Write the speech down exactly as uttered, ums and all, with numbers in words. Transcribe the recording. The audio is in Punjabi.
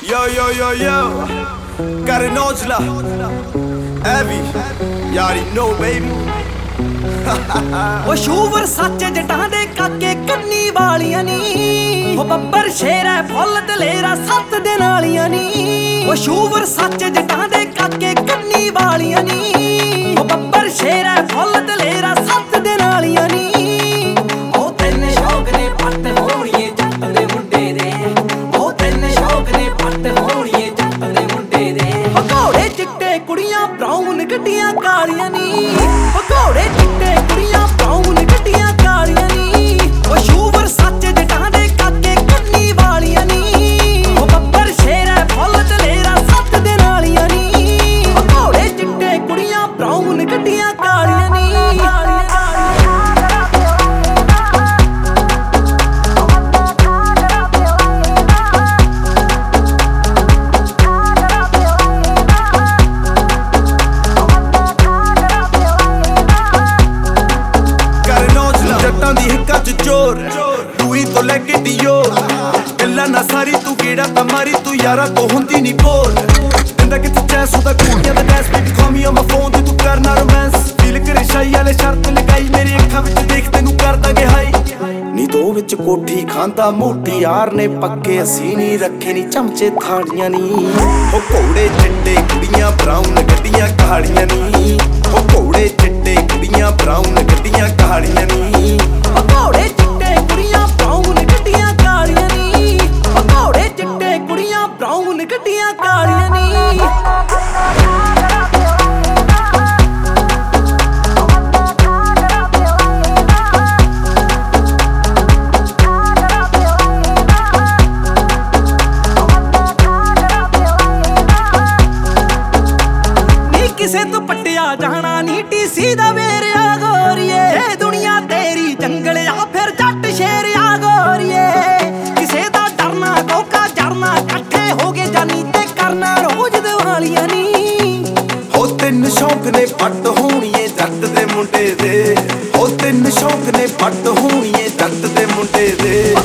Yo, yo, yo, yo. Got an Ojla. Abby. You already know, baby. ਉਹ ਸ਼ੂਵਰ ਸੱਚ ਜਟਾਂ ਦੇ ਕਾਕੇ ਕੰਨੀ ਵਾਲੀਆਂ ਨੀ ਉਹ ਬੱਬਰ ਸ਼ੇਰ ਹੈ ਫੁੱਲ ਦਲੇਰਾ ਸੱਤ ਦੇ ਨਾਲੀਆਂ ਨੀ ਉਹ ਸ਼ੂਵਰ ਸੱਚ ਜਟਾਂ ਦੇ ਕਾਕੇ ਕੰਨੀ ਵਾਲੀਆਂ ਨੀ ਉਹ ਬੱਬਰ ਸ਼ੇਰ ਹੈ ਫੁੱਲ ਦਲੇਰਾ ਸੱਤ ਦੇ ਨਾਲੀਆਂ ਨੀ ਉਹ ਤਿੰਨ ਸ਼ੌਕ ਨੇ ਪੱਟ ਹੋਣੀਏ ਜੱਟ ਦੇ ਮੁੰਡੇ ਦੇ ਉਹ ਤਿੰਨ ਸ਼ੌਕ ਨੇ ਪੱਟ ਹੋਣੀਏ ਜੱਟ ਦੇ ਮੁੰਡੇ ਦੇ ਉਹ ਘੋੜੇ ਚਿੱਟੇ ਕੁੜੀਆਂ ਬਰਾਊਨ ਗੱਡੀਆਂ ਕਾਲੀਆਂ ਨੀ ਉਹ ਘੋੜੇ ਚਿੱਟੇ ਕੁੜੀਆਂ ਬਰਾਊਨ ਗੱਡੀਆਂ ਕਾਲੀਆਂ ਨੀ ਉਹ ਸ਼ੂਵਰ ਸੱਚ ਜਟਾਂ ਦੇ ਕਾਕੇ ਕੰਨੀ ਵਾਲੀਆਂ ਨੀ ਉਹ ਬੱਬਰ ਸ਼ੇਰ ਹੈ ਫੁੱਲ ਦਲੇਰਾ ਸੱਤ ਦੇ ਨਾਲੀਆਂ ਨੀ ਉਹ ਘੋੜੇ ਚਿੱਟੇ ਕੁੜੀਆਂ ਬਰਾਊਨ ਗੱਡੀਆਂ ਕਾਲੀਆਂ ਨੀ चोर दूरी तो लेके दियो गल्ला ना सारी तू गेड़ा तमारी तू यारा तो हुंदी नी बोल इंदा किथे चैस होदा कुड़ियां दा डैस baby call me on my phone ते तू करना रोमांस फील करे शाई वाले शर्त लगाई मेरी अखां विच देख तैनू कर दांगे हाई नी दो विच कोठी खांदा मोटी यार ने पक्के असी नी रखे नी चमचे थाड़ियां नी ओ घोड़े चिट्टे कुड़ियां ब्राउन गड्डियां कालियां नी ओ घोड़े चिट्टे कुड़ियां ब्राउन गड्डियां कालियां नी ਘੋੜੇ ਚਿੱਟੇ ਕੁੜੀਆਂ ਬਰਾਊਨ ਗੱਡੀਆਂ ਕਾਲੀਆਂ ਨੀ ਘੋੜੇ ਚਿੱਟੇ ਕੁੜੀਆਂ ਬਰਾਊਨ ਗੱਡੀਆਂ ਕਾਲੀਆਂ ਨੀ ਕਿਸੇ ਤੋਂ ਪੱਟਿਆ ਜਾਣਾ ਨੀ ਟੀਸੀ ਦਾ ਵੇਰਿਆ ਗੋਰੀਏ ਦੁਨੀਆ ਤੇਰੀ ਜੰਗਲ ਆ ਫਿਰ ਜੱਟ ਸ਼ੇਰ ਆ ਗੋਰੀਏ ਕਿਸੇ ਦਾ ਡਰਨਾ ਕੋਕਾ ਜਰਨਾ ਇਕੱਠੇ ਹੋ ਗਏ ਜਾਨੀ ਤੇ ਕਰਨਾ ਰੋਜ਼ ਦਿਵਾਲੀਆਂ ਨੀ ਹੋ ਤਿੰਨ ਸ਼ੌਕ ਨੇ ਪੱਟ ਹੋਣੀਏ ਜੱਟ ਦੇ ਮੁੰਡੇ ਦੇ ਹੋ ਤਿੰਨ ਸ਼ੌਕ ਨੇ ਪੱਟ ਹੋਣੀਏ ਜੱਟ ਦੇ ਮੁੰਡੇ ਦੇ